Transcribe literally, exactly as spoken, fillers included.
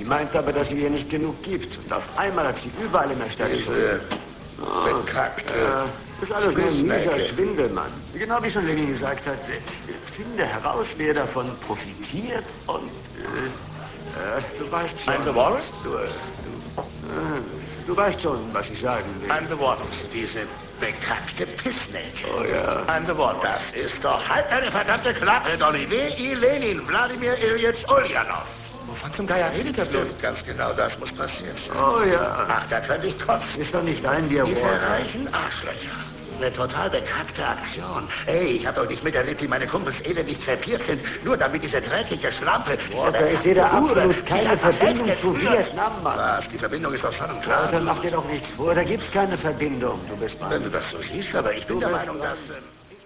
Sie meint aber, dass sie ihr nicht genug gibt. Und auf einmal hat sie überall in der Stadt Diese oh, bekackte... Äh, das ist alles nur ein mieser Bissnecke. Schwindelmann. Genau wie schon Lenin gesagt hat, äh, finde heraus, wer davon profitiert und... Äh, äh, du weißt schon... I'm the Walrus? Du, äh, du, äh, du weißt schon, was ich sagen will. I'm the Walrus. Diese bekackte Pissnelke. Oh ja. I'm the Walrus. Das ist doch halt eine verdammte Klappe, Dolly. W I. Lenin, Wladimir Ilyich Ulyanov. Wovon zum Geier redet er bloß? Stimmt, ganz genau, das muss passiert sein. Oh ja. Ach, da könnte ich kotzen. Ist doch nicht ein Bier. Diese reichen Arschlöcher. Eine total bekackte Aktion. Ey, ich hab doch nicht miterlebt, wie meine Kumpels elendig krepiert sind, nur damit diese dreckige Schlampe... Walter, ich sehe da absolut keine Verbindung zu Vietnam, Mann. Was? Die Verbindung ist doch schon und Walter, klar. mach dir doch nichts vor, da gibt's keine Verbindung. Du bist mal... Wenn du das so siehst, aber ich bin Du der bist Meinung, dran. dass... Ähm